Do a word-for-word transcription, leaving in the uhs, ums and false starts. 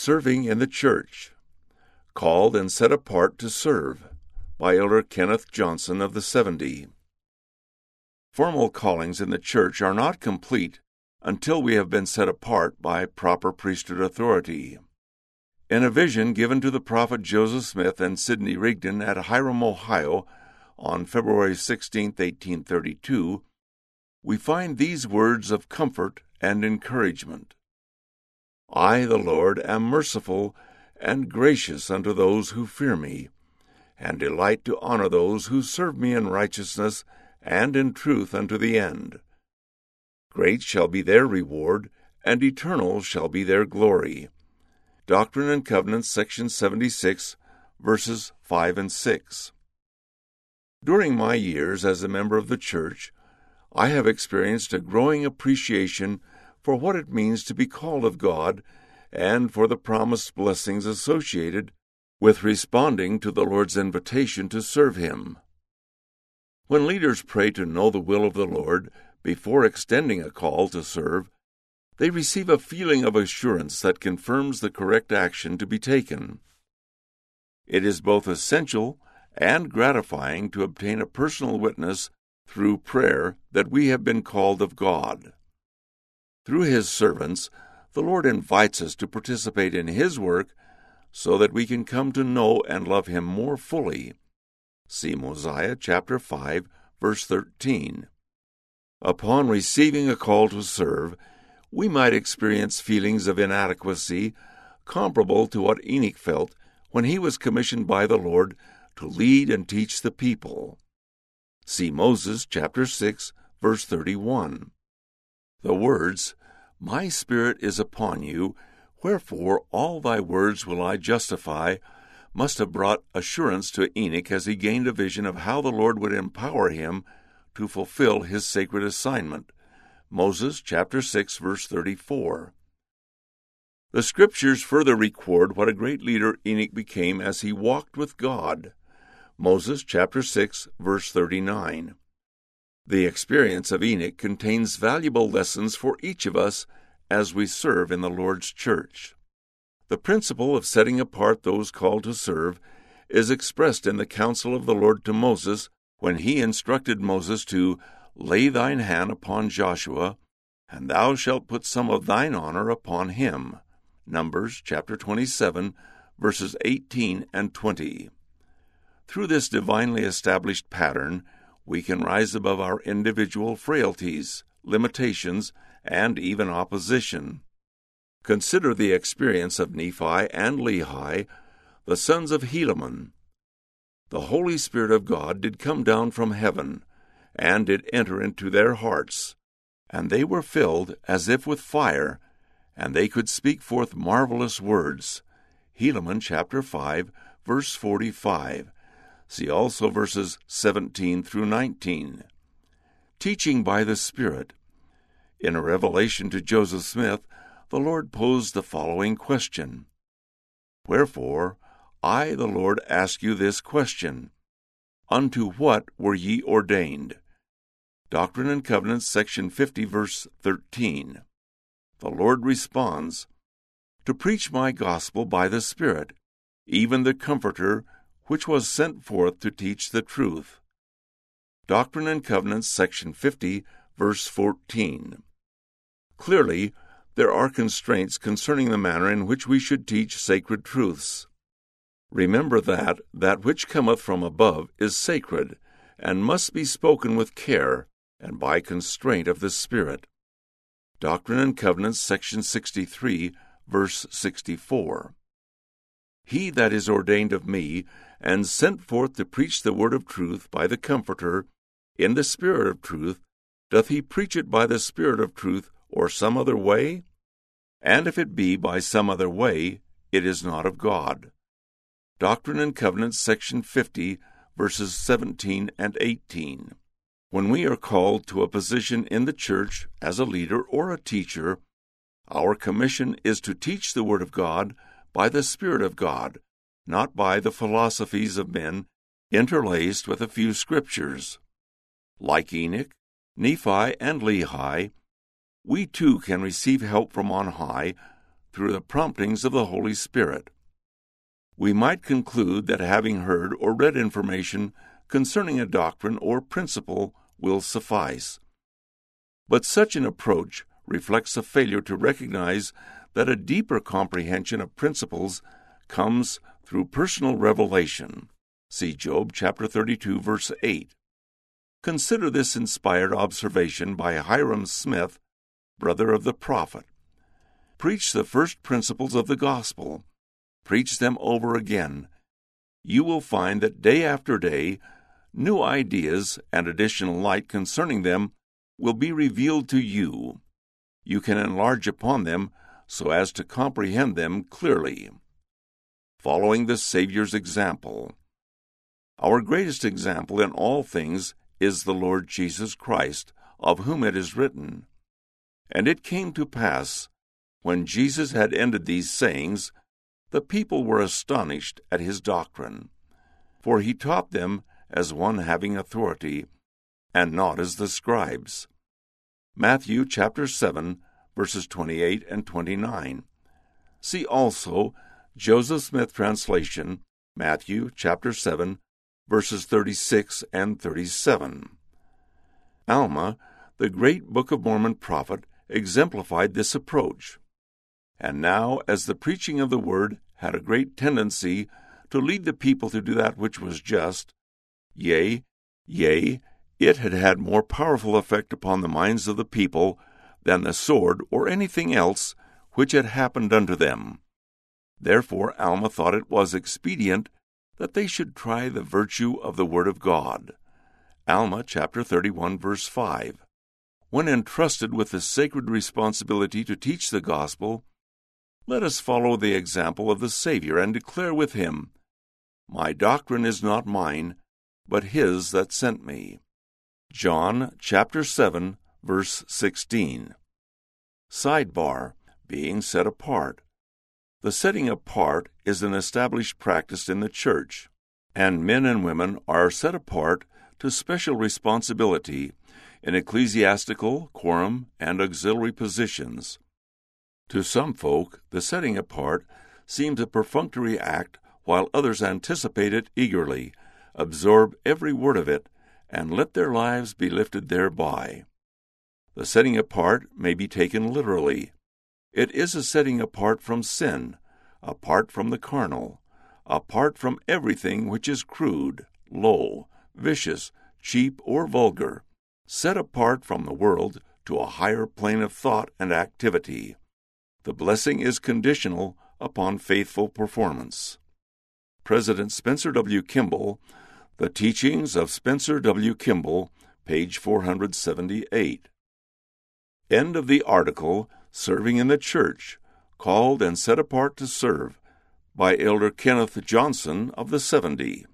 Serving in the Church. Called and Set Apart to Serve, by Elder Kenneth Johnson of the seventy. Formal callings in the church are not complete until we have been set apart by proper priesthood authority. In a vision given to the prophet Joseph Smith and Sidney Rigdon at Hiram, Ohio, on February sixteenth, eighteen thirty-two, we find these words of comfort and encouragement. I, the Lord, am merciful and gracious unto those who fear me, and delight to honor those who serve me in righteousness and in truth unto the end. Great shall be their reward, and eternal shall be their glory. Doctrine and Covenants, section seventy-six, verses five and six. During my years as a member of the church, I have experienced a growing appreciation for what it means to be called of God and for the promised blessings associated with responding to the Lord's invitation to serve Him. When leaders pray to know the will of the Lord before extending a call to serve, they receive a feeling of assurance that confirms the correct action to be taken. It is both essential and gratifying to obtain a personal witness through prayer that we have been called of God. Through His servants, the Lord invites us to participate in His work so that we can come to know and love Him more fully. See Mosiah chapter five, verse thirteen. Upon receiving a call to serve, we might experience feelings of inadequacy comparable to what Enoch felt when he was commissioned by the Lord to lead and teach the people. See Moses chapter six, verse thirty-one. The words, My Spirit is upon you, wherefore all thy words will I justify, must have brought assurance to Enoch as he gained a vision of how the Lord would empower him to fulfill his sacred assignment. Moses chapter six, verse thirty-four. The Scriptures further record what a great leader Enoch became as he walked with God. Moses chapter six, verse thirty-nine. The experience of Enoch contains valuable lessons for each of us as we serve in the Lord's church. The principle of setting apart those called to serve is expressed in the counsel of the Lord to Moses when he instructed Moses to lay thine hand upon Joshua, and thou shalt put some of thine honor upon him. Numbers chapter twenty-seven, verses eighteen and twenty. Through this divinely established pattern, we can rise above our individual frailties, limitations, and even opposition. Consider the experience of Nephi and Lehi, the sons of Helaman. The Holy Spirit of God did come down from heaven, and did enter into their hearts, and they were filled as if with fire, and they could speak forth marvelous words. Helaman chapter five, verse forty-five. See also verses seventeen through nineteen. Teaching by the Spirit. In a revelation to Joseph Smith, the Lord posed the following question. Wherefore, I, the Lord, ask you this question. Unto what were ye ordained? Doctrine and Covenants, section fifty, verse thirteen. The Lord responds, To preach my gospel by the Spirit, even the Comforter, which was sent forth to teach the truth. Doctrine and Covenants, section fifty, verse fourteen. Clearly, there are constraints concerning the manner in which we should teach sacred truths. Remember that that which cometh from above is sacred, and must be spoken with care, and by constraint of the Spirit. Doctrine and Covenants, section sixty-three, verse sixty-four. He that is ordained of me, and sent forth to preach the word of truth by the Comforter, in the Spirit of truth, doth he preach it by the Spirit of truth, or some other way? And if it be by some other way, it is not of God. Doctrine and Covenants, section fifty, verses seventeen and eighteen. When we are called to a position in the church as a leader or a teacher, our commission is to teach the Word of God by the Spirit of God, not by the philosophies of men interlaced with a few scriptures. Like Enoch, Nephi, and Lehi, we too can receive help from on high through the promptings of the Holy Spirit. We might conclude that having heard or read information concerning a doctrine or principle will suffice. But such an approach reflects a failure to recognize that a deeper comprehension of principles comes through personal revelation. See Job chapter thirty-two, verse eight. Consider this inspired observation by Hyrum Smith, brother of the prophet. Preach the first principles of the gospel. Preach them over again. You will find that day after day, new ideas and additional light concerning them will be revealed to you. You can enlarge upon them so as to comprehend them clearly. Following the Savior's example. Our greatest example in all things is the Lord Jesus Christ, of whom it is written, "And it came to pass, when Jesus had ended these sayings, the people were astonished at his doctrine. For he taught them as one having authority, and not as the scribes." Matthew chapter seven, verses twenty-eight and twenty-nine. See also Joseph Smith translation, Matthew chapter seven, verses thirty-six and thirty-seven. Alma, the great Book of Mormon prophet, exemplified this approach. And now, as the preaching of the word had a great tendency to lead the people to do that which was just, yea, yea, it had had more powerful effect upon the minds of the people than the sword or anything else which had happened unto them. Therefore Alma thought it was expedient that they should try the virtue of the word of God. Alma chapter thirty-one, verse five. When entrusted with the sacred responsibility to teach the gospel, let us follow the example of the Savior and declare with him, "My doctrine is not mine, but his that sent me." John chapter seven, verse sixteen. Sidebar: being set apart. The setting apart is an established practice in the church, and men and women are set apart to special responsibility in ecclesiastical, quorum, and auxiliary positions. To some folk, the setting apart seems a perfunctory act, while others anticipate it eagerly, absorb every word of it, and let their lives be lifted thereby. The setting apart may be taken literally. It is a setting apart from sin, apart from the carnal, apart from everything which is crude, low, vicious, cheap, or vulgar, set apart from the world to a higher plane of thought and activity. The blessing is conditional upon faithful performance. President Spencer W. Kimball, The Teachings of Spencer W. Kimball, page four hundred seventy-eight. End of the article, Serving in the Church, Called and Set Apart to Serve, by Elder Kenneth Johnson of the seventy.